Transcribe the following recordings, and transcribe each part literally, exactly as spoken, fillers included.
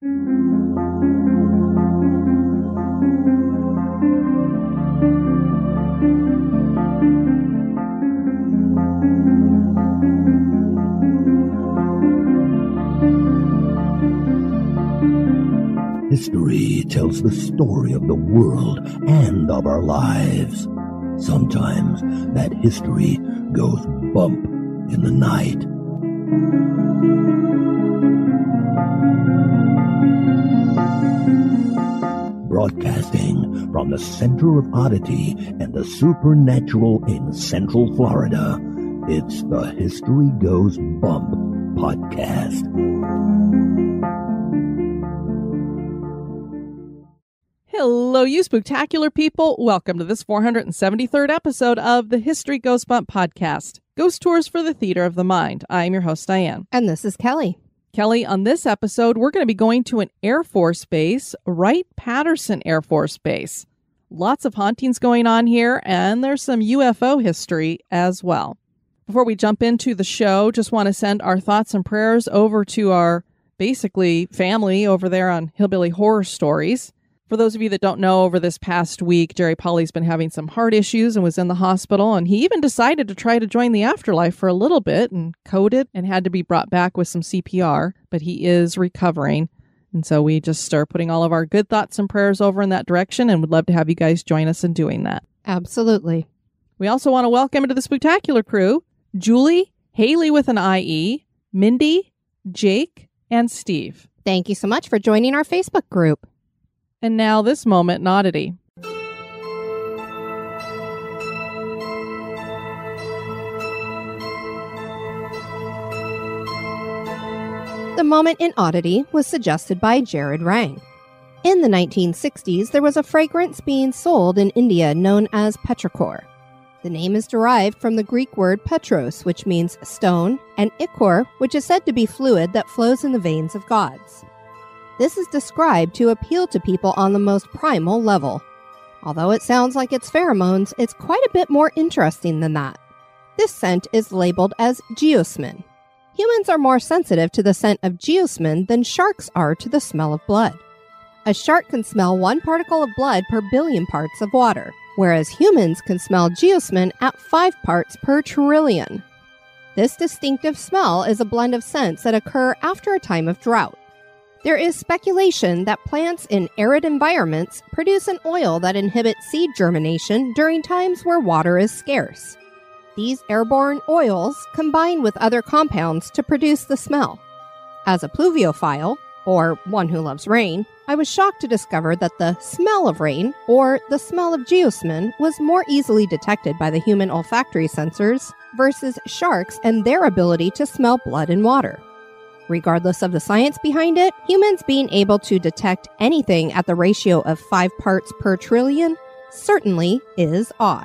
History tells the story of the world and of our lives. Sometimes that history goes bump in the night. Broadcasting from the center of oddity and the supernatural in Central Florida, it's the History Goes Bump podcast. Hello, you spooktacular people. Welcome to this four hundred seventy-third episode of the History Goes Bump podcast, Ghost Tours for the Theater of the Mind. I'm your host, Diane. And this is Kelly. Kelly, on this episode, we're going to be going to an Air Force base, Wright-Patterson Air Force Base. Lots of hauntings going on here, and there's some U F O history as well. Before we jump into the show, just want to send our thoughts and prayers over to our, basically, family over there on Hillbilly Horror Stories. For those of you that don't know, over this past week, Jerry Pauly's been having some heart issues and was in the hospital, and he even decided to try to join the afterlife for a little bit and coded and had to be brought back with some C P R, but he is recovering. And so we just are putting all of our good thoughts and prayers over in that direction and would love to have you guys join us in doing that. Absolutely. We also want to welcome into the Spooktacular crew, Julie, Haley with an I E, Mindy, Jake, and Steve. Thank you so much for joining our Facebook group. And now this moment in oddity. The moment in oddity was suggested by Jared Rang. In the nineteen sixties, there was a fragrance being sold in India known as petrichor. The name is derived from the Greek word petros, which means stone, and ichor, which is said to be fluid that flows in the veins of gods. This is described to appeal to people on the most primal level. Although it sounds like it's pheromones, it's quite a bit more interesting than that. This scent is labeled as geosmin. Humans are more sensitive to the scent of geosmin than sharks are to the smell of blood. A shark can smell one particle of blood per billion parts of water, whereas humans can smell geosmin at five parts per trillion. This distinctive smell is a blend of scents that occur after a time of drought. There is speculation that plants in arid environments produce an oil that inhibits seed germination during times where water is scarce. These airborne oils combine with other compounds to produce the smell. As a pluviophile, or one who loves rain, I was shocked to discover that the smell of rain, or the smell of geosmin, was more easily detected by the human olfactory sensors versus sharks and their ability to smell blood and water. Regardless of the science behind it, humans being able to detect anything at the ratio of five parts per trillion certainly is odd.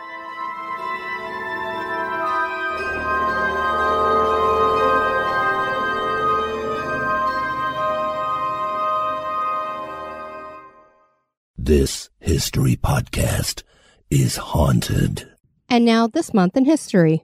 This history podcast is haunted. And now this month in history.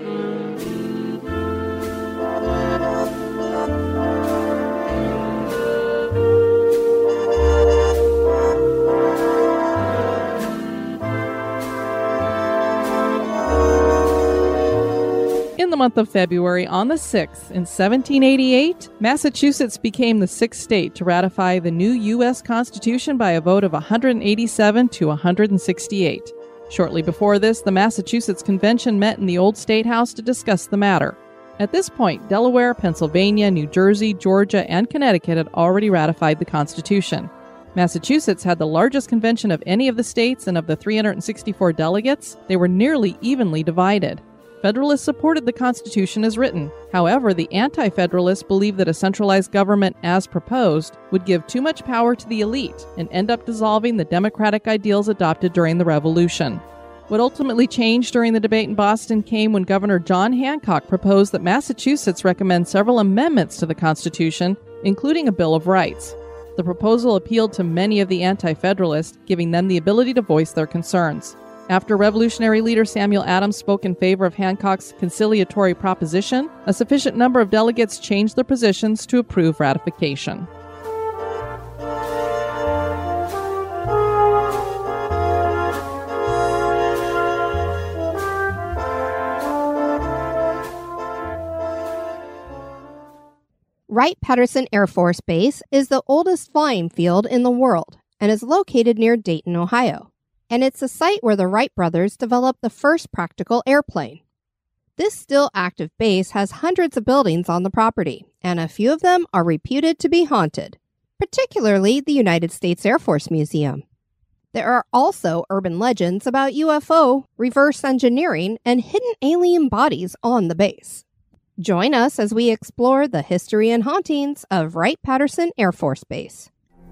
In the month of February, on the sixth, in seventeen eighty-eight, Massachusetts became the sixth state to ratify the new U S Constitution by a vote of one hundred eighty-seven to one hundred sixty-eight. Shortly before this, the Massachusetts Convention met in the Old State House to discuss the matter. At this point, Delaware, Pennsylvania, New Jersey, Georgia, and Connecticut had already ratified the Constitution. Massachusetts had the largest convention of any of the states, and of the three hundred sixty-four delegates, they were nearly evenly divided. Federalists supported the Constitution as written. However, the anti-Federalists believed that a centralized government as proposed would give too much power to the elite and end up dissolving the democratic ideals adopted during the Revolution. What ultimately changed during the debate in Boston came when Governor John Hancock proposed that Massachusetts recommend several amendments to the Constitution, including a Bill of Rights. The proposal appealed to many of the anti-Federalists, giving them the ability to voice their concerns. After Revolutionary leader Samuel Adams spoke in favor of Hancock's conciliatory proposition, a sufficient number of delegates changed their positions to approve ratification. Wright-Patterson Air Force Base is the oldest flying field in the world and is located near Dayton, Ohio. And it's the site where the Wright brothers developed the first practical airplane. This still active base has hundreds of buildings on the property, and a few of them are reputed to be haunted, particularly the United States Air Force Museum. There are also urban legends about U F O, reverse engineering, and hidden alien bodies on the base. Join us as we explore the history and hauntings of Wright-Patterson Air Force Base.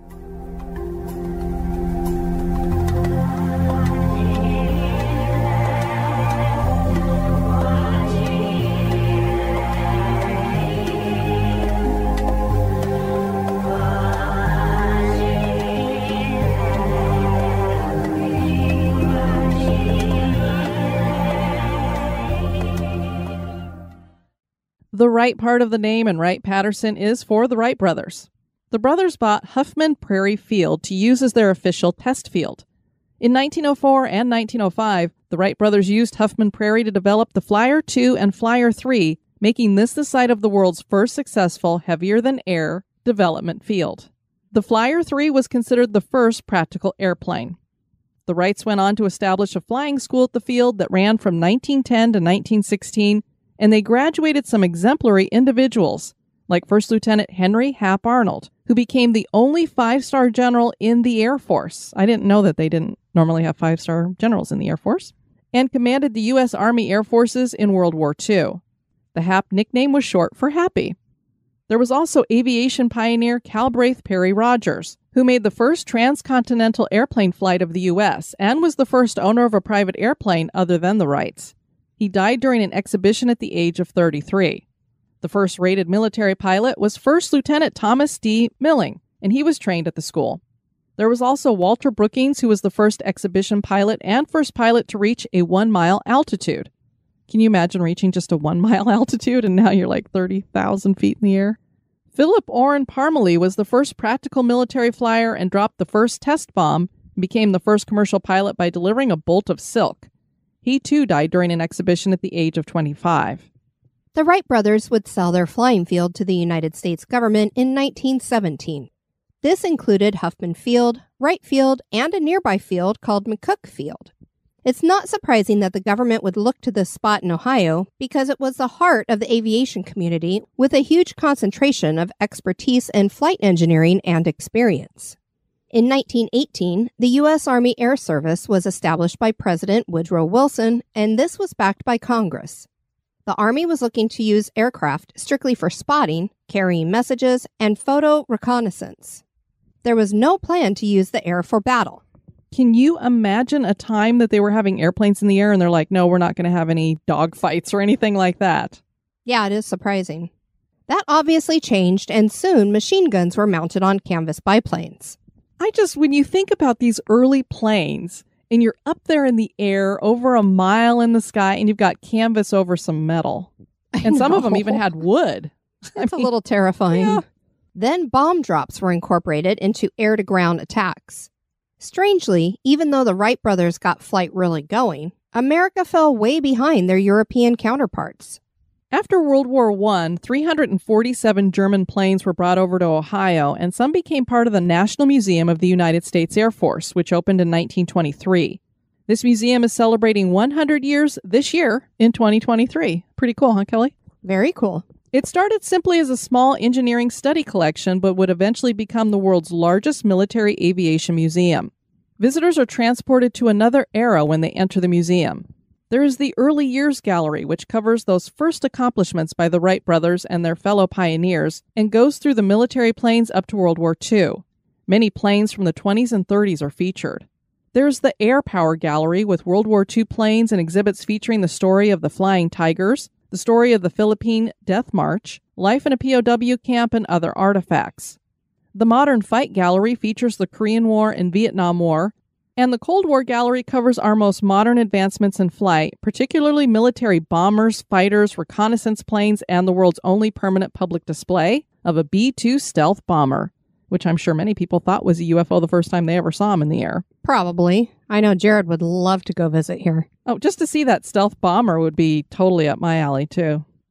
The Wright part of the name in Wright-Patterson is for the Wright brothers. The brothers bought Huffman Prairie Field to use as their official test field. In nineteen oh four and nineteen oh five, the Wright brothers used Huffman Prairie to develop the Flyer two and Flyer three, making this the site of the world's first successful heavier-than-air development field. The Flyer three was considered the first practical airplane. The Wrights went on to establish a flying school at the field that ran from nineteen ten to nineteen sixteen, and they graduated some exemplary individuals, like First Lieutenant Henry Hap Arnold, who became the only five-star general in the Air Force. I didn't know that they didn't normally have five-star generals in the Air Force, and commanded the U S Army Air Forces in World War Two. The Hap nickname was short for Happy. There was also aviation pioneer Calbraith Perry Rogers, who made the first transcontinental airplane flight of the U S and was the first owner of a private airplane other than the Wrights. He died during an exhibition at the age of thirty-three. The first rated military pilot was First Lieutenant Thomas D. Milling, and he was trained at the school. There was also Walter Brookings, who was the first exhibition pilot and first pilot to reach a one-mile altitude. Can you imagine reaching just a one-mile altitude and now you're like thirty thousand feet in the air? Philip Orrin Parmalee was the first practical military flyer and dropped the first test bomb and became the first commercial pilot by delivering a bolt of silk. He too died during an exhibition at the age of twenty-five. The Wright brothers would sell their flying field to the United States government in nineteen seventeen. This included Huffman Field, Wright Field, and a nearby field called McCook Field. It's not surprising that the government would look to this spot in Ohio because it was the heart of the aviation community with a huge concentration of expertise in flight engineering and experience. In nineteen eighteen, the U S Army Air Service was established by President Woodrow Wilson, and this was backed by Congress. The Army was looking to use aircraft strictly for spotting, carrying messages, and photo reconnaissance. There was no plan to use the air for battle. Can you imagine a time that they were having airplanes in the air and they're like, no, we're not going to have any dogfights or anything like that? Yeah, it is surprising. That obviously changed, and soon machine guns were mounted on canvas biplanes. I just, when you think about these early planes and you're up there in the air over a mile in the sky and you've got canvas over some metal, and some of them even had wood. It's I mean, a little terrifying. Yeah. Then bomb drops were incorporated into air-to-ground attacks. Strangely, even though the Wright brothers got flight really going, America fell way behind their European counterparts. After World War One, three hundred forty-seven German planes were brought over to Ohio, and some became part of the National Museum of the United States Air Force, which opened in nineteen twenty-three. This museum is celebrating one hundred years this year in twenty twenty-three. Pretty cool, huh, Kelly? Very cool. It started simply as a small engineering study collection, but would eventually become the world's largest military aviation museum. Visitors are transported to another era when they enter the museum. There is the Early Years Gallery, which covers those first accomplishments by the Wright brothers and their fellow pioneers, and goes through the military planes up to World War Two. Many planes from the twenties and thirties are featured. There's the Air Power Gallery with World War Two planes and exhibits featuring the story of the Flying Tigers, the story of the Philippine Death March, life in a P O W camp, and other artifacts. The Modern Fight Gallery features the Korean War and Vietnam War, and the Cold War Gallery covers our most modern advancements in flight, particularly military bombers, fighters, reconnaissance planes, and the world's only permanent public display of a B two stealth bomber, which I'm sure many people thought was a U F O the first time they ever saw him in the air. Probably. I know Jared would love to go visit here. Oh, just to see that stealth bomber would be totally up my alley, too.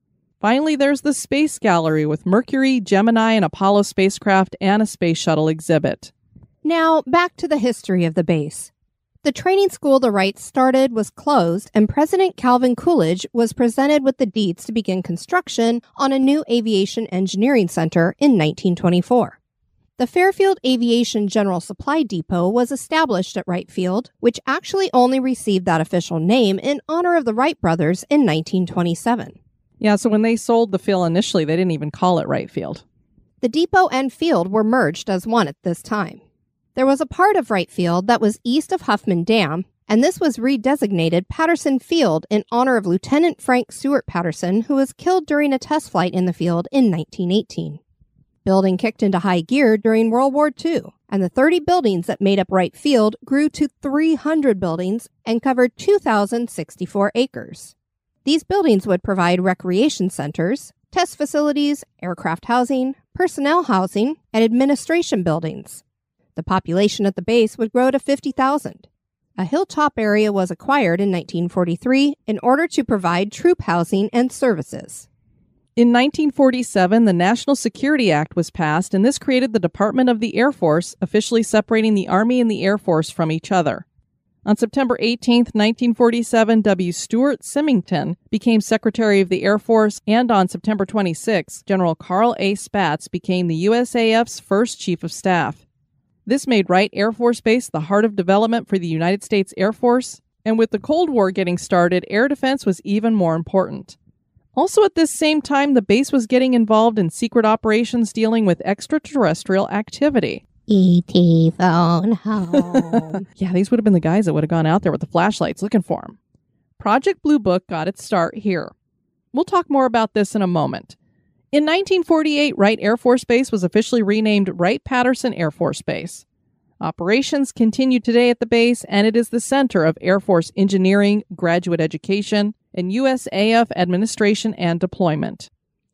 Finally, there's the Space Gallery with Mercury, Gemini, and Apollo spacecraft and a space shuttle exhibit. Now, back to the history of the base. The training school the Wrights started was closed, and President Calvin Coolidge was presented with the deeds to begin construction on a new aviation engineering center in nineteen twenty-four. The Fairfield Aviation General Supply Depot was established at Wright Field, which actually only received that official name in honor of the Wright brothers in nineteen twenty-seven. Yeah, so when they sold the field initially, they didn't even call it Wright Field. The depot and field were merged as one at this time. There was a part of Wright Field that was east of Huffman Dam, and this was redesignated Patterson Field in honor of Lieutenant Frank Stewart Patterson, who was killed during a test flight in the field in nineteen eighteen. Building kicked into high gear during World War Two, and the thirty buildings that made up Wright Field grew to three hundred buildings and covered two thousand sixty-four acres. These buildings would provide recreation centers, test facilities, aircraft housing, personnel housing, and administration buildings. The population at the base would grow to fifty thousand. A hilltop area was acquired in nineteen forty-three in order to provide troop housing and services. In nineteen forty-seven, the National Security Act was passed, and this created the Department of the Air Force, officially separating the Army and the Air Force from each other. On September eighteenth, nineteen forty-seven, W. Stuart Symington became Secretary of the Air Force, and on September twenty-sixth, General Carl A. Spaatz became the U S A F's first Chief of Staff. This made Wright Air Force Base the heart of development for the United States Air Force, and with the Cold War getting started, air defense was even more important. Also at this same time, the base was getting involved in secret operations dealing with extraterrestrial activity. E T phone home. Yeah, these would have been the guys that would have gone out there with the flashlights looking for him. Project Blue Book got its start here. We'll talk more about this in a moment. In nineteen forty-eight, Wright Air Force Base was officially renamed Wright-Patterson Air Force Base. Operations continue today at the base, and it is the center of Air Force engineering, graduate education, and U S A F administration and deployment.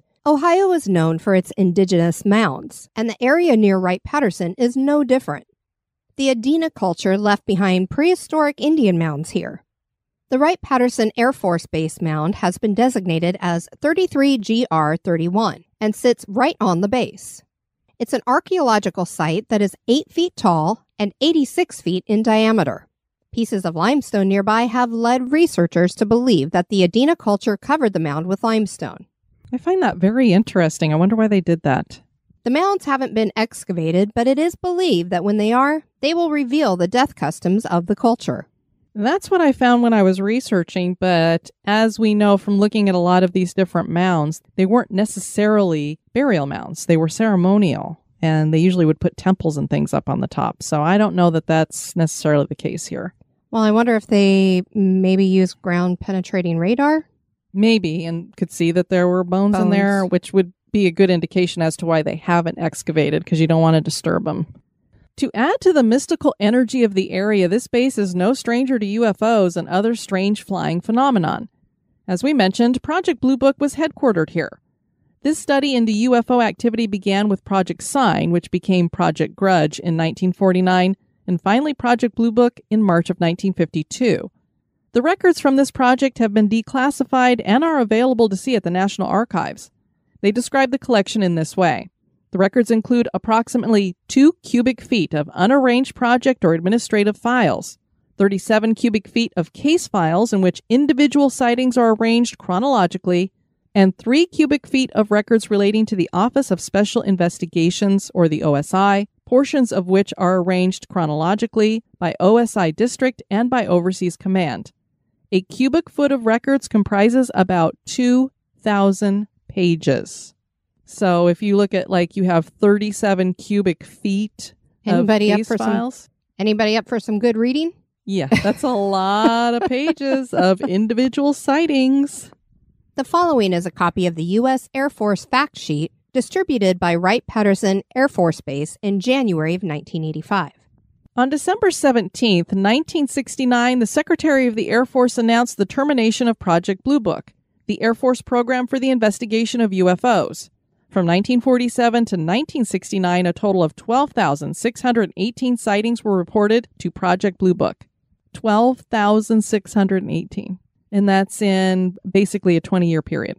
Ohio is known for its indigenous mounds, and the area near Wright-Patterson is no different. The Adena culture left behind prehistoric Indian mounds here. The Wright-Patterson Air Force Base mound has been designated as thirty-three G R thirty-one and sits right on the base. It's an archaeological site that is eight feet tall and eighty-six feet in diameter. Pieces of limestone nearby have led researchers to believe that the Adena culture covered the mound with limestone. I find that very interesting. I wonder why they did that. The mounds haven't been excavated, but it is believed that when they are, they will reveal the death customs of the culture. That's what I found when I was researching, but as we know from looking at a lot of these different mounds, they weren't necessarily burial mounds. They were ceremonial, and they usually would put temples and things up on the top. So I don't know that that's necessarily the case here. Well, I wonder if they maybe use ground-penetrating radar? Maybe, and could see that there were bones, Bones. in there, which would be a good indication as to why they haven't excavated, because you don't want to disturb them. To add to the mystical energy of the area, this base is no stranger to U F Os and other strange flying phenomenon. As we mentioned, Project Blue Book was headquartered here. This study into U F O activity began with Project Sign, which became Project Grudge in nineteen forty-nine, and finally Project Blue Book in March of nineteen fifty-two. The records from this project have been declassified and are available to see at the National Archives. They describe the collection in this way. The records include approximately two cubic feet of unarranged project or administrative files, thirty-seven cubic feet of case files in which individual sightings are arranged chronologically, and three cubic feet of records relating to the Office of Special Investigations, or the O S I, portions of which are arranged chronologically by O S I district and by Overseas Command. A cubic foot of records comprises about two thousand pages. So if you look at, like, you have thirty-seven cubic feet Anybody of up case for files. some? Anybody up for some good reading? Yeah, that's a lot of pages of individual sightings. The following is a copy of the U S Air Force fact sheet distributed by Wright-Patterson Air Force Base in January of nineteen eighty-five. On December seventeenth, nineteen sixty-nine, the Secretary of the Air Force announced the termination of Project Blue Book, the Air Force program for the investigation of U F Os. From nineteen forty-seven to nineteen sixty-nine, a total of twelve thousand six hundred eighteen sightings were reported to Project Blue Book. twelve thousand six hundred eighteen. And that's in basically a twenty-year period.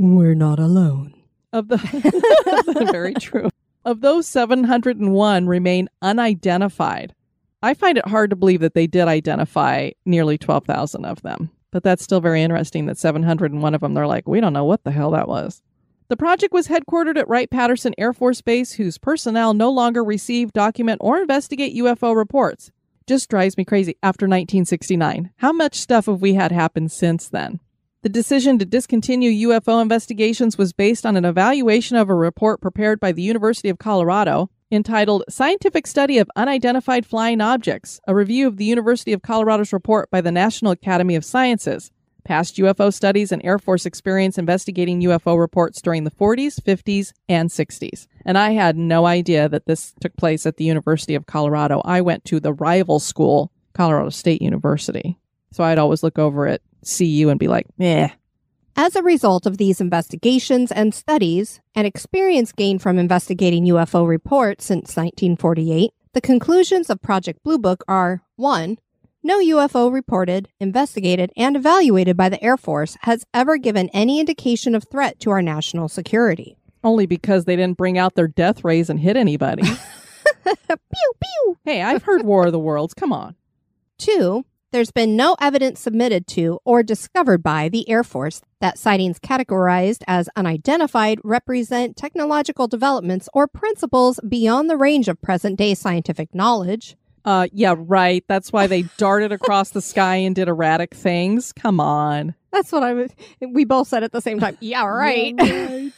we're not alone. Of the very true. Of those, seven hundred one remain unidentified. I find it hard to believe that they did identify nearly twelve thousand of them. But that's still very interesting that seven hundred one of them, they're like, we don't know what the hell that was. The project was headquartered at Wright-Patterson Air Force Base, whose personnel no longer receive, document, or investigate U F O reports. Just drives me crazy after nineteen sixty-nine. How much stuff have we had happen since then? The decision to discontinue U F O investigations was based on an evaluation of a report prepared by the University of Colorado entitled Scientific Study of Unidentified Flying Objects, a review of the University of Colorado's report by the National Academy of Sciences. Past U F O studies and Air Force experience investigating U F O reports during the forties, fifties, and sixties. And I had no idea that this took place at the University of Colorado. I went to the rival school, Colorado State University. So I'd always look over at C U and be like, meh. As a result of these investigations and studies, and experience gained from investigating U F O reports since nineteen forty-eight, the conclusions of Project Blue Book are, one, no U F O reported, investigated, and evaluated by the Air Force has ever given any indication of threat to our national security. Only because they didn't bring out their death rays and hit anybody. Pew, pew! Hey, I've heard War of the Worlds. Come on. Two, there's been no evidence submitted to or discovered by the Air Force that sightings categorized as unidentified represent technological developments or principles beyond the range of present-day scientific knowledge. Uh, yeah, right. That's why they darted across the sky and did erratic things. Come on. That's what I was... We both said at the same time. Yeah, right. Yeah, right.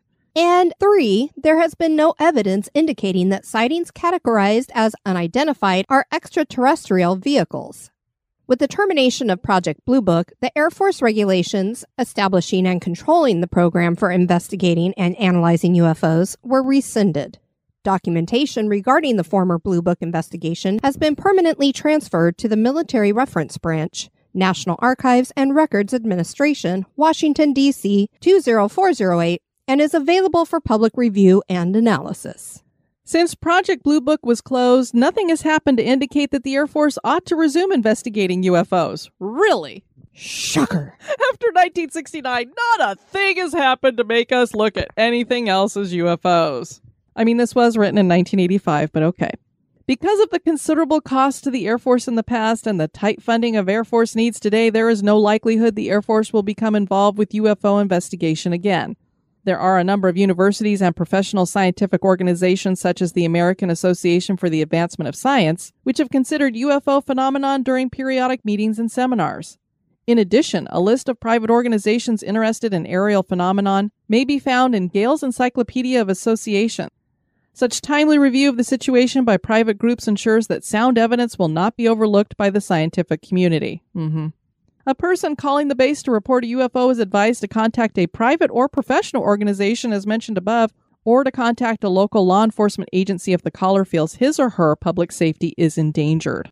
And three, there has been no evidence indicating that sightings categorized as unidentified are extraterrestrial vehicles. With the termination of Project Blue Book, the Air Force regulations establishing and controlling the program for investigating and analyzing U F Os were rescinded. Documentation regarding the former Blue Book investigation has been permanently transferred to the Military Reference Branch, National Archives and Records Administration, Washington, D C two zero four zero eight, and is available for public review and analysis. Since Project Blue Book was closed, nothing has happened to indicate that the Air Force ought to resume investigating U F Os. Really? Shocker. After nineteen sixty-nine, not a thing has happened to make us look at anything else as U F Os. I mean, this was written in nineteen eighty-five, but okay. Because of the considerable cost to the Air Force in the past and the tight funding of Air Force needs today, there is no likelihood the Air Force will become involved with U F O investigation again. There are a number of universities and professional scientific organizations such as the American Association for the Advancement of Science, which have considered U F O phenomenon during periodic meetings and seminars. In addition, a list of private organizations interested in aerial phenomenon may be found in Gale's Encyclopedia of Association. Such timely review of the situation by private groups ensures that sound evidence will not be overlooked by the scientific community. Mm-hmm. A person calling the base to report a U F O is advised to contact a private or professional organization as mentioned above, or to contact a local law enforcement agency if the caller feels his or her public safety is endangered.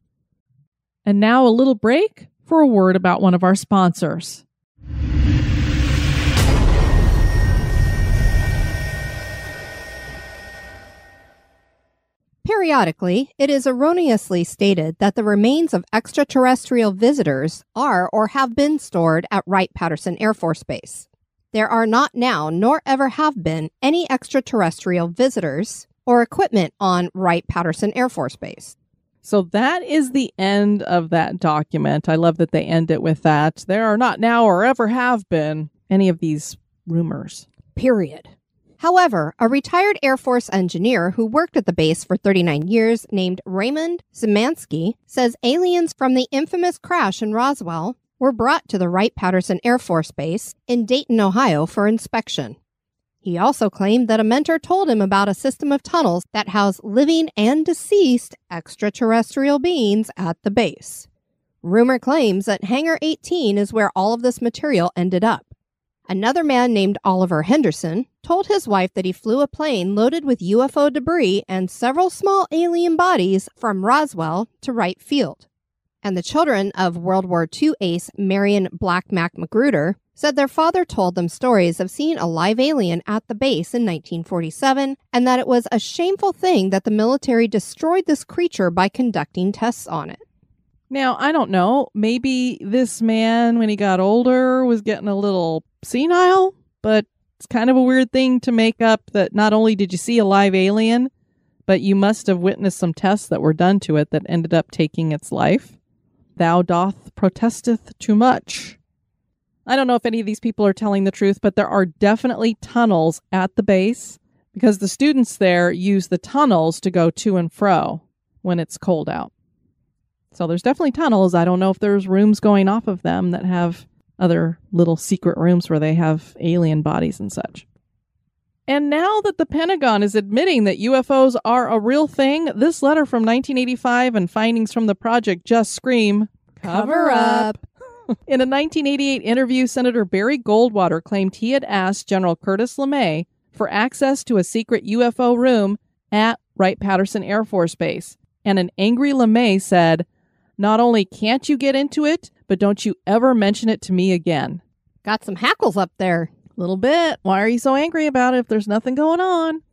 And now a little break for a word about one of our sponsors. Periodically, it is erroneously stated that the remains of extraterrestrial visitors are or have been stored at Wright-Patterson Air Force Base. There are not now, nor ever have been, any extraterrestrial visitors or equipment on Wright-Patterson Air Force Base. So that is the end of that document. I love that they end it with that. There are not now or ever have been any of these rumors. Period. However, a retired Air Force engineer who worked at the base for thirty-nine years named Raymond Zimansky says aliens from the infamous crash in Roswell were brought to the Wright-Patterson Air Force Base in Dayton, Ohio for inspection. He also claimed that a mentor told him about a system of tunnels that house living and deceased extraterrestrial beings at the base. Rumor claims that Hangar eighteen is where all of this material ended up. Another man named Oliver Henderson told his wife that he flew a plane loaded with U F O debris and several small alien bodies from Roswell to Wright Field. And the children of World War Two ace Marion Black Mac Magruder said their father told them stories of seeing a live alien at the base in nineteen forty-seven, and that it was a shameful thing that the military destroyed this creature by conducting tests on it. Now, I don't know, maybe this man, when he got older, was getting a little senile? but it's kind of a weird thing to make up that not only did you see a live alien, but you must have witnessed some tests that were done to it that ended up taking its life. Thou doth protesteth too much. I don't know if any of these people are telling the truth, but there are definitely tunnels at the base because the students there use the tunnels to go to and fro when it's cold out. So there's definitely tunnels. I don't know if there's rooms going off of them that have other little secret rooms where they have alien bodies and such. And now that the Pentagon is admitting that U F Os are a real thing, this letter from nineteen eighty-five and findings from the project just scream, cover up. In a nineteen eighty-eight interview, Senator Barry Goldwater claimed he had asked General Curtis LeMay for access to a secret U F O room at Wright-Patterson Air Force Base. And an angry LeMay said, "Not only can't you get into it, but don't you ever mention it to me again." Got some hackles up there. Little bit. Why are you so angry about it if there's nothing going on?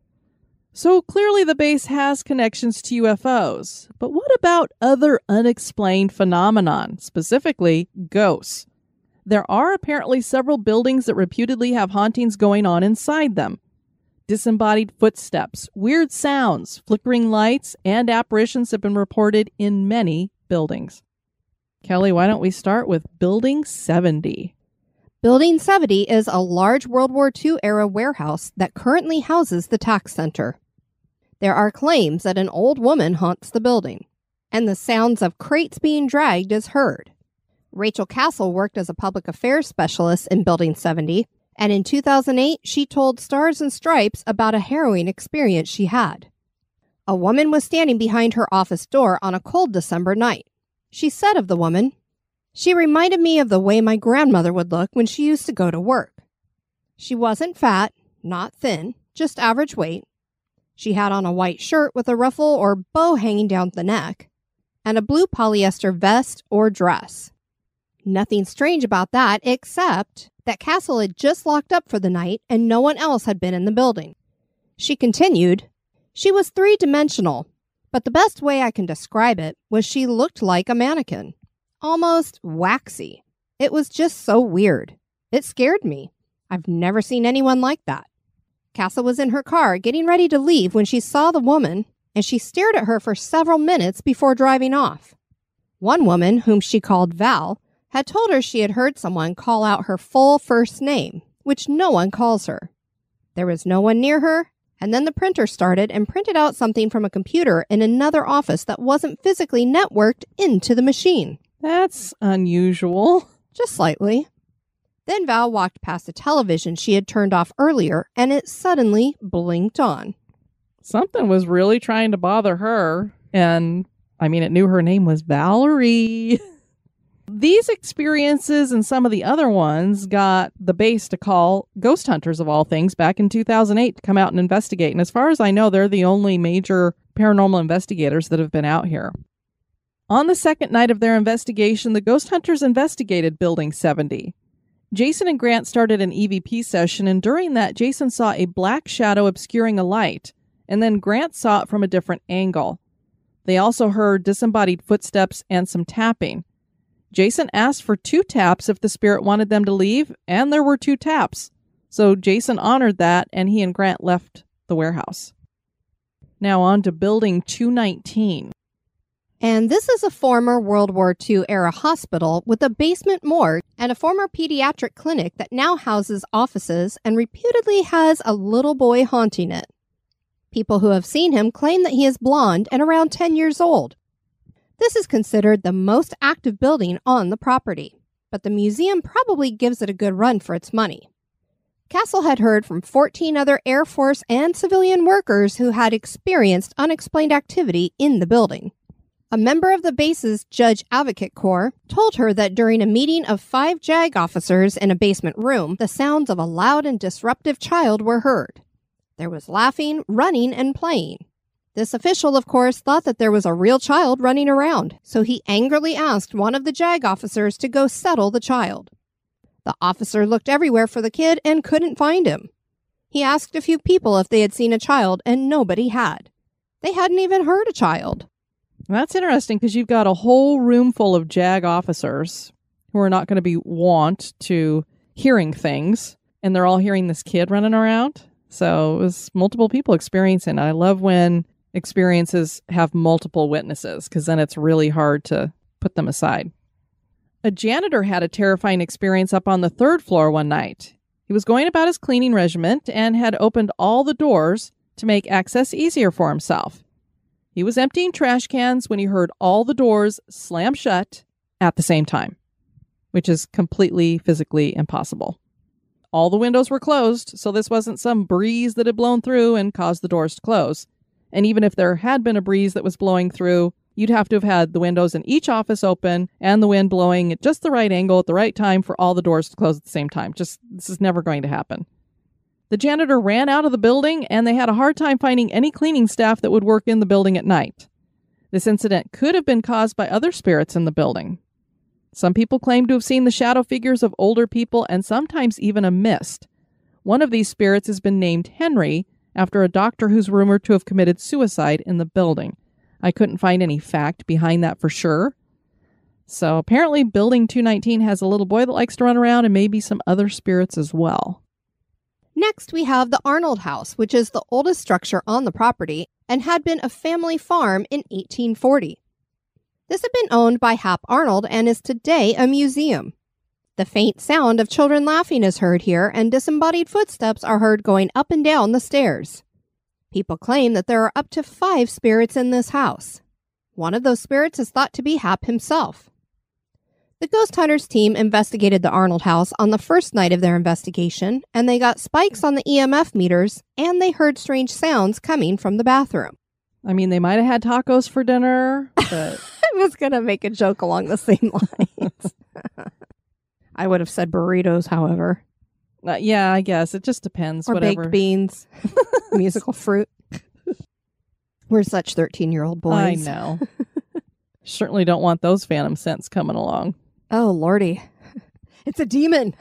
So clearly the base has connections to U F Os. But what about other unexplained phenomenon, specifically ghosts? There are apparently several buildings that reputedly have hauntings going on inside them. Disembodied footsteps, weird sounds, flickering lights, and apparitions have been reported in many buildings. Kelly, why don't we start with Building seventy? Building seventy is a large World War Two era warehouse that currently houses the tax center. There are claims that an old woman haunts the building, and the sounds of crates being dragged is heard. Rachel Castle worked as a public affairs specialist in Building seventy, and in two thousand eight, she told Stars and Stripes about a harrowing experience she had. A woman was standing behind her office door on a cold December night. She said of the woman, "She reminded me of the way my grandmother would look when she used to go to work. She wasn't fat, not thin, just average weight. She had on a white shirt with a ruffle or bow hanging down the neck, and a blue polyester vest or dress. Nothing strange about that, except that Castle had just locked up for the night and no one else had been in the building." She continued, "She was three-dimensional, but the best way I can describe it was she looked like a mannequin. Almost waxy. It was just so weird. It scared me. I've never seen anyone like that." Castle was in her car getting ready to leave when she saw the woman, and she stared at her for several minutes before driving off. One woman, whom she called Val, had told her she had heard someone call out her full first name, which no one calls her. There was no one near her, and then the printer started and printed out something from a computer in another office that wasn't physically networked into the machine. That's unusual. Just slightly. Then Val walked past the television she had turned off earlier, and it suddenly blinked on. Something was really trying to bother her, and, I mean, it knew her name was Valerie. These experiences and some of the other ones got the base to call ghost hunters, of all things, back in two thousand eight to come out and investigate. And as far as I know, they're the only major paranormal investigators that have been out here. On the second night of their investigation, the ghost hunters investigated Building seventy. Jason and Grant started an E V P session, and during that, Jason saw a black shadow obscuring a light, and then Grant saw it from a different angle. They also heard disembodied footsteps and some tapping. Jason asked for two taps if the spirit wanted them to leave, and there were two taps. So Jason honored that, and he and Grant left the warehouse. Now on to Building two nineteen. And this is a former World War Two era hospital with a basement morgue and a former pediatric clinic that now houses offices and reputedly has a little boy haunting it. People who have seen him claim that he is blonde and around ten years old. This is considered the most active building on the property, but the museum probably gives it a good run for its money. Castle had heard from fourteen other Air Force and civilian workers who had experienced unexplained activity in the building. A member of the base's Judge Advocate Corps told her that during a meeting of five JAG officers in a basement room, the sounds of a loud and disruptive child were heard. There was laughing, running, and playing. This official, of course, thought that there was a real child running around, so he angrily asked one of the JAG officers to go settle the child. The officer looked everywhere for the kid and couldn't find him. He asked a few people if they had seen a child, and nobody had. They hadn't even heard a child. That's interesting because you've got a whole room full of JAG officers who are not going to be wont to hearing things. and they're all hearing this kid running around. So it was multiple people experiencing it. I love when experiences have multiple witnesses, because then it's really hard to put them aside. A janitor had a terrifying experience up on the third floor one night. He was going about his cleaning regimen and had opened all the doors to make access easier for himself. He was emptying trash cans when he heard all the doors slam shut at the same time, which is completely physically impossible. All the windows were closed, so this wasn't some breeze that had blown through and caused the doors to close. And even if there had been a breeze that was blowing through, you'd have to have had the windows in each office open and the wind blowing at just the right angle at the right time for all the doors to close at the same time. Just, this is never going to happen. The janitor ran out of the building, and they had a hard time finding any cleaning staff that would work in the building at night. This incident could have been caused by other spirits in the building. Some people claim to have seen the shadow figures of older people and sometimes even a mist. One of these spirits has been named Henry, after a doctor who's rumored to have committed suicide in the building. I couldn't find any fact behind that for sure. So apparently Building two nineteen has a little boy that likes to run around, and maybe some other spirits as well. Next, we have the Arnold House, which is the oldest structure on the property and had been a family farm in eighteen forty. This had been owned by Hap Arnold and is today a museum. The faint sound of children laughing is heard here, and disembodied footsteps are heard going up and down the stairs. People claim that there are up to five spirits in this house. One of those spirits is thought to be Hap himself. The Ghost Hunters team investigated the Arnold House on the first night of their investigation, and they got spikes on the E M F meters, and they heard strange sounds coming from the bathroom. I mean, they might have had tacos for dinner, but... I was going to make a joke along the same lines. I would have said burritos, however. Uh, yeah, I guess. It just depends. Or whatever. Baked beans. Musical fruit. We're such thirteen-year-old boys. I know. Certainly don't want those phantom scents coming along. Oh, Lordy. It's a demon.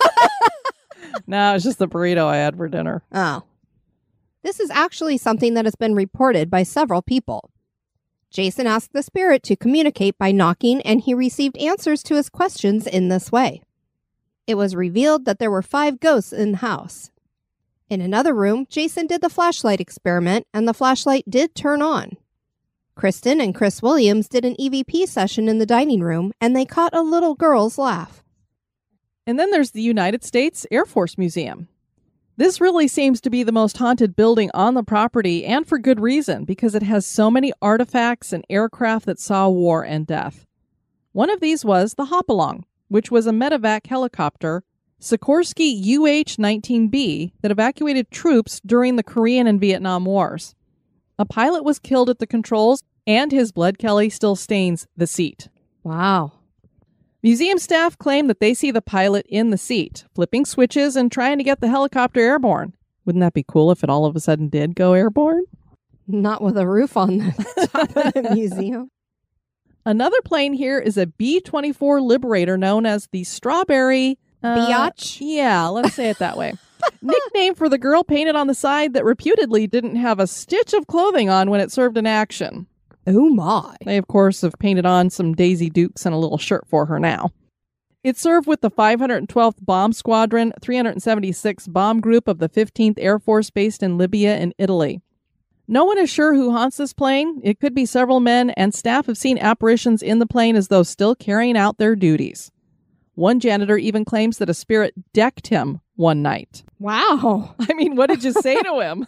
No, it's just the burrito I had for dinner. Oh. This is actually something that has been reported by several people. Jason asked the spirit to communicate by knocking, and he received answers to his questions in this way. It was revealed that there were five ghosts in the house. In another room, Jason did the flashlight experiment, and the flashlight did turn on. Kristen and Chris Williams did an E V P session in the dining room, and they caught a little girl's laugh. And then there's the United States Air Force Museum. This really seems to be the most haunted building on the property, and for good reason, because it has so many artifacts and aircraft that saw war and death. One of these was the Hopalong, which was a medevac helicopter, Sikorsky U H nineteen B, that evacuated troops during the Korean and Vietnam Wars. A pilot was killed at the controls, and his blood Kelly still stains the seat. Wow. Museum staff claim that they see the pilot in the seat, flipping switches and trying to get the helicopter airborne. Wouldn't that be cool if it all of a sudden did go airborne? Not with a roof on the top of the museum. Another plane here is a B twenty-four Liberator known as the Strawberry... Uh, Biatch? Yeah, let's say it that way. Nickname for the girl painted on the side that reputedly didn't have a stitch of clothing on when it served in action. Oh my. They, of course, have painted on some Daisy Dukes and a little shirt for her now. It served with the five hundred twelfth Bomb Squadron, three hundred seventy-sixth Bomb Group of the fifteenth Air Force based in Libya and Italy. No one is sure who haunts this plane. It could be several men, and staff have seen apparitions in the plane as though still carrying out their duties. One janitor even claims that a spirit decked him one night. Wow. I mean, what did you say to him?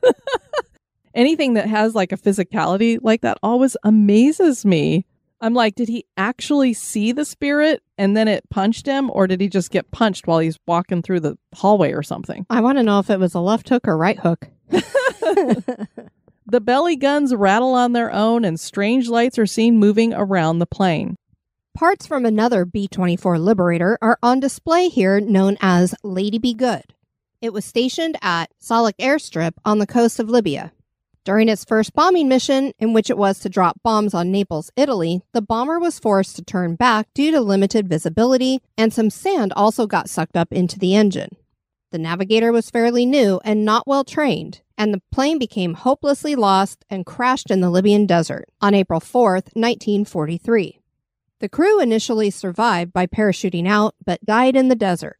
Anything that has like a physicality like that always amazes me. I'm like, did he actually see the spirit and then it punched him, or did he just get punched while he's walking through the hallway or something? I want to know if it was a left hook or right hook. The belly guns rattle on their own, and strange lights are seen moving around the plane. Parts from another B twenty-four Liberator are on display here, known as Lady Be Good. It was stationed at Salak Airstrip on the coast of Libya. During its first bombing mission, in which it was to drop bombs on Naples, Italy, the bomber was forced to turn back due to limited visibility, and some sand also got sucked up into the engine. The navigator was fairly new and not well trained, and the plane became hopelessly lost and crashed in the Libyan desert on April fourth, nineteen forty-three. The crew initially survived by parachuting out, but died in the desert.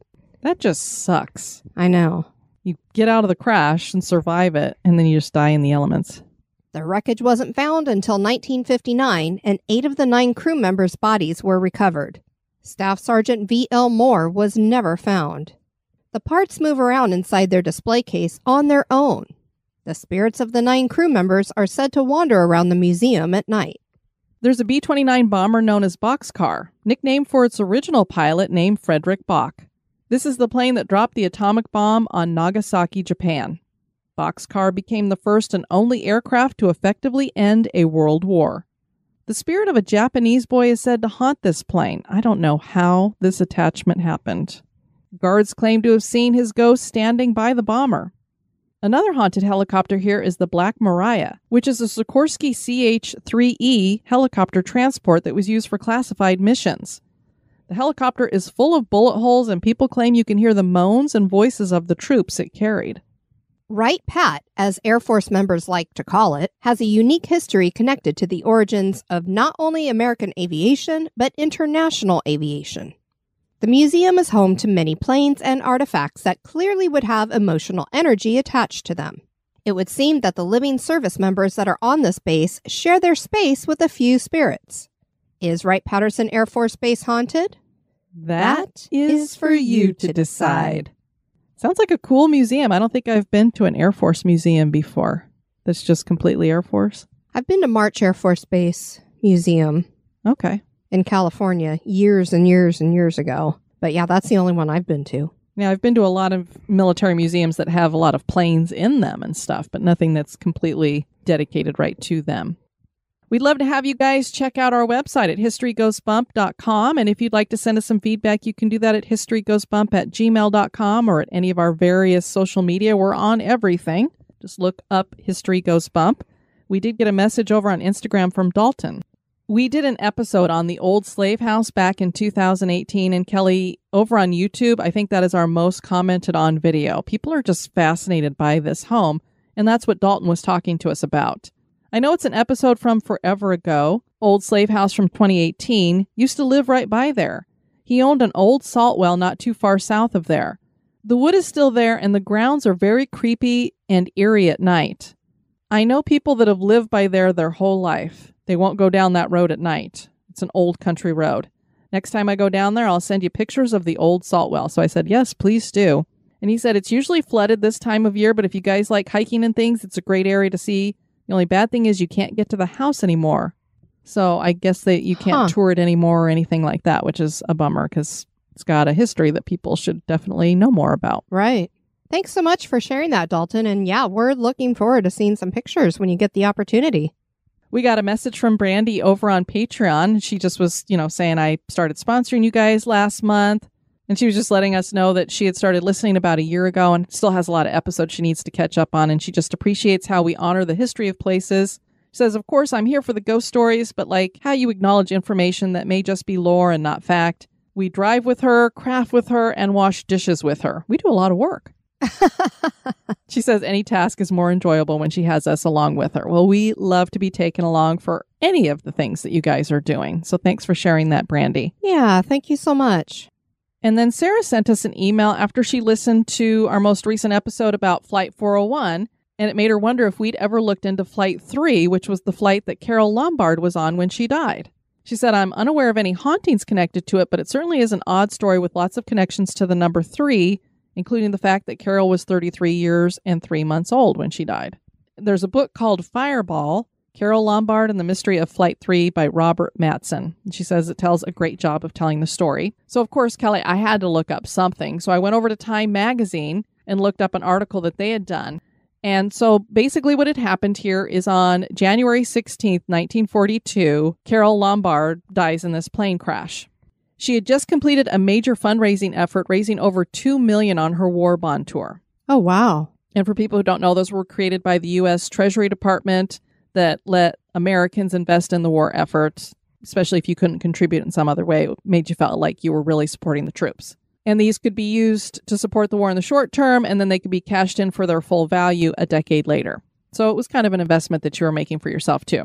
That just sucks. I know. You get out of the crash and survive it, and then you just die in the elements. The wreckage wasn't found until nineteen fifty-nine, and eight of the nine crew members' bodies were recovered. Staff Sergeant V L Moore was never found. The parts move around inside their display case on their own. The spirits of the nine crew members are said to wander around the museum at night. There's a B twenty-nine bomber known as Boxcar, nicknamed for its original pilot named Frederick Bach. This is the plane that dropped the atomic bomb on Nagasaki, Japan. Boxcar became the first and only aircraft to effectively end a world war. The spirit of a Japanese boy is said to haunt this plane. I don't know how this attachment happened. Guards claim to have seen his ghost standing by the bomber. Another haunted helicopter here is the Black Maria, which is a Sikorsky C H three E helicopter transport that was used for classified missions. The helicopter is full of bullet holes, and people claim you can hear the moans and voices of the troops it carried. Wright Pat, as Air Force members like to call it, has a unique history connected to the origins of not only American aviation, but international aviation. The museum is home to many planes and artifacts that clearly would have emotional energy attached to them. It would seem that the living service members that are on this base share their space with a few spirits. Is Wright-Patterson Air Force Base haunted? That is for you to decide. Sounds like a cool museum. I don't think I've been to an Air Force museum before. That's just completely Air Force? I've been to March Air Force Base Museum. Okay. In California years and years and years ago. But yeah, that's the only one I've been to. Now, I've been to a lot of military museums that have a lot of planes in them and stuff, but nothing that's completely dedicated right to them. We'd love to have you guys check out our website at history goes bump dot com. And if you'd like to send us some feedback, you can do that at history goes bump at gmail dot com or at any of our various social media. We're on everything. Just look up History Goes Bump. We did get a message over on Instagram from Dalton. We did an episode on the old slave house back in two thousand eighteen, and Kelly, over on YouTube, I think that is our most commented on video. People are just fascinated by this home, and that's what Dalton was talking to us about. I know it's an episode from forever ago. Old slave house from twenty eighteen used to live right by there. He owned an old salt well not too far south of there. The wood is still there, and the grounds are very creepy and eerie at night. I know people that have lived by there their whole life. They won't go down that road at night. It's an old country road. Next time I go down there, I'll send you pictures of the old salt well. So I said, yes, please do. And he said, it's usually flooded this time of year, but if you guys like hiking and things, it's a great area to see. The only bad thing is you can't get to the house anymore. So I guess that you can't huh. tour it anymore or anything like that, which is a bummer because it's got a history that people should definitely know more about. Right. Thanks so much for sharing that, Dalton. And yeah, we're looking forward to seeing some pictures when you get the opportunity. We got a message from Brandy over on Patreon. She just was, you know, saying I started sponsoring you guys last month. And she was just letting us know that she had started listening about a year ago and still has a lot of episodes she needs to catch up on. And she just appreciates how we honor the history of places. She says, of course, I'm here for the ghost stories, but like how you acknowledge information that may just be lore and not fact. We drive with her, craft with her, and wash dishes with her. We do a lot of work. She says any task is more enjoyable when she has us along with her. Well, we love to be taken along for any of the things that you guys are doing. So thanks for sharing that, Brandy. Yeah, thank you so much. And then Sarah sent us an email after she listened to our most recent episode about Flight four oh one, and it made her wonder if we'd ever looked into Flight three, which was the flight that Carole Lombard was on when she died. She said, I'm unaware of any hauntings connected to it, but it certainly is an odd story with lots of connections to the number three, including the fact that Carole was thirty-three years and three months old when she died. There's a book called Fireball, Carole Lombard and the Mystery of Flight three by Robert Matson. And she says it tells a great job of telling the story. So, of course, Kelly, I had to look up something. So I went over to Time Magazine and looked up an article that they had done. And so basically what had happened here is on January sixteenth, nineteen forty-two, Carole Lombard dies in this plane crash. She had just completed a major fundraising effort, raising over two million dollars on her war bond tour. Oh, wow. And for people who don't know, those were created by the U S Treasury Department that let Americans invest in the war effort, especially if you couldn't contribute in some other way. It made you feel like you were really supporting the troops. And these could be used to support the war in the short term, and then they could be cashed in for their full value a decade later. So it was kind of an investment that you were making for yourself, too.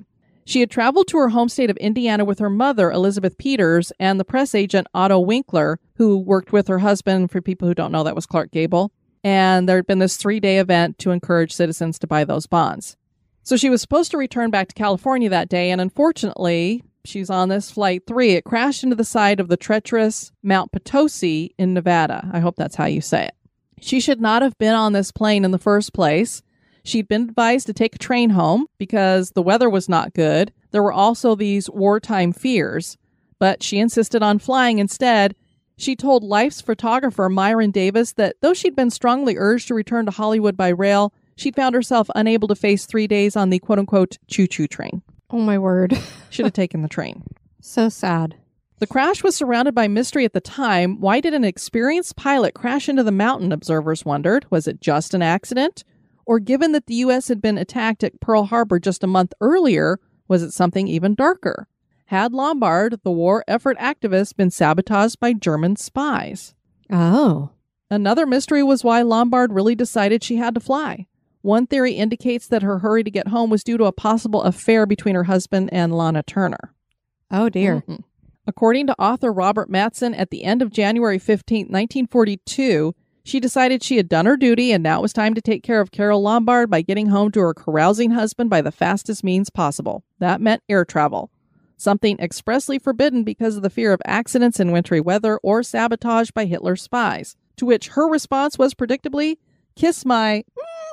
She had traveled to her home state of Indiana with her mother, Elizabeth Peters, and the press agent Otto Winkler, who worked with her husband. For people who don't know, that was Clark Gable. And there had been this three-day event to encourage citizens to buy those bonds. So she was supposed to return back to California that day, and unfortunately, she's on this flight three. It crashed into the side of the treacherous Mount Potosi in Nevada. I hope that's how you say it. She should not have been on this plane in the first place. She'd been advised to take a train home because the weather was not good. There were also these wartime fears, but she insisted on flying instead. She told Life's photographer, Myron Davis, that though she'd been strongly urged to return to Hollywood by rail, she'd found herself unable to face three days on the quote-unquote choo-choo train. Oh, my word. Should have taken the train. So sad. The crash was surrounded by mystery at the time. Why did an experienced pilot crash into the mountain, observers wondered? Was it just an accident? Or given that the U S had been attacked at Pearl Harbor just a month earlier, was it something even darker? Had Lombard, the war effort activist, been sabotaged by German spies? Oh. Another mystery was why Lombard really decided she had to fly. One theory indicates that her hurry to get home was due to a possible affair between her husband and Lana Turner. Oh, dear. Mm-hmm. According to author Robert Matson, at the end of January fifteenth, nineteen forty-two, she decided she had done her duty and now it was time to take care of Carole Lombard by getting home to her carousing husband by the fastest means possible. That meant air travel, something expressly forbidden because of the fear of accidents in wintry weather or sabotage by Hitler's spies, to which her response was predictably, kiss my...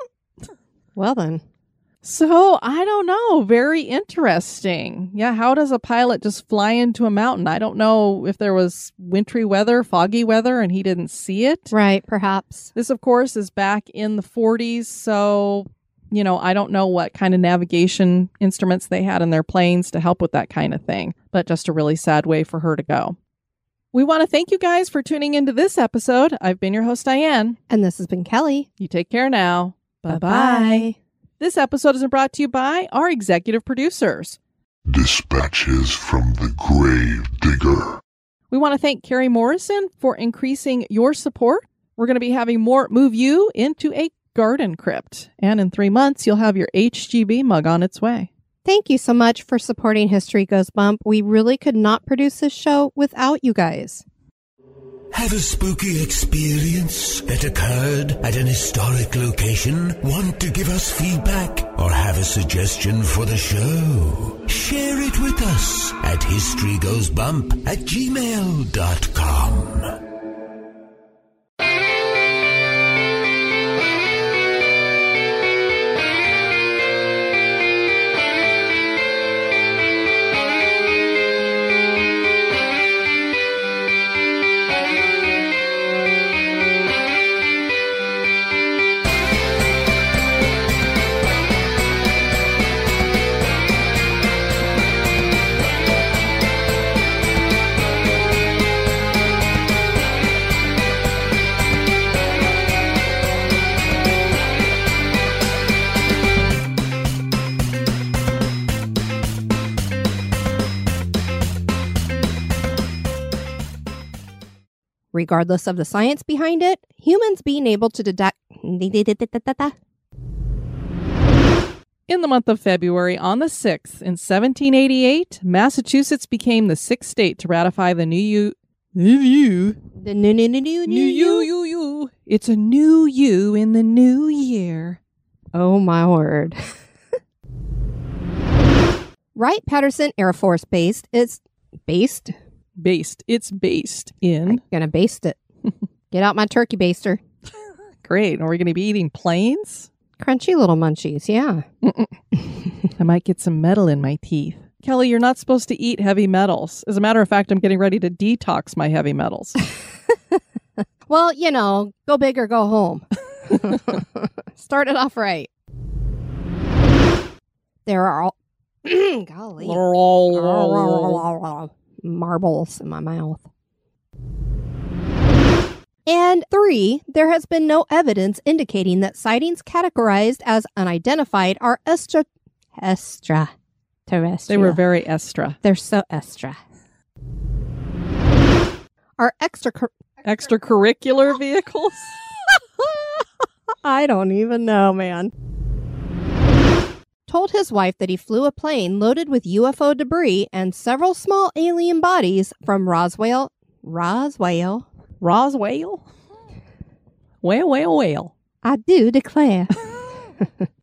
Well then. So, I don't know. Very interesting. Yeah, how does a pilot just fly into a mountain? I don't know if there was wintry weather, foggy weather, and he didn't see it. Right, perhaps. This, of course, is back in the forties, so, you know, I don't know what kind of navigation instruments they had in their planes to help with that kind of thing, but just a really sad way for her to go. We want to thank you guys for tuning into this episode. I've been your host, Diane. And this has been Kelly. You take care now. Bye-bye. Bye-bye. This episode is brought to you by our executive producers. Dispatches from the Grave Digger. We want to thank Carrie Morrison for increasing your support. We're going to be having more move you into a garden crypt. And in three months, you'll have your H G B mug on its way. Thank you so much for supporting History Goes Bump. We really could not produce this show without you guys. Have a spooky experience that occurred at an historic location? Want to give us feedback or have a suggestion for the show? Share it with us at historygoesbump at gmail dot com. Regardless of the science behind it, humans being able to deduct... In the month of February, on the sixth, in seventeen eighty-eight, Massachusetts became the sixth state to ratify the new U... New U... The new, new, new, new, New U, U, U. It's a new you in the new year. Oh, my word. Wright-Patterson Air Force Base is... Based? Based. It's based in... I'm gonna baste it. Get out my turkey baster. Great. Are we going to be eating planes? Crunchy little munchies, yeah. I might get some metal in my teeth. Kelly, you're not supposed to eat heavy metals. As a matter of fact, I'm getting ready to detox my heavy metals. Well, you know, go big or go home. Start it off right. There are all... Golly. Marbles in my mouth. And three, there has been no evidence indicating that sightings categorized as unidentified are extra, extra terrestrial. They were very extra. They're so extra. Are extra extracurricular vehicles? I don't even know, man. told his wife that he flew a plane loaded with U F O debris and several small alien bodies from Roswell. Roswell? Roswell? Well, well, well. I do declare.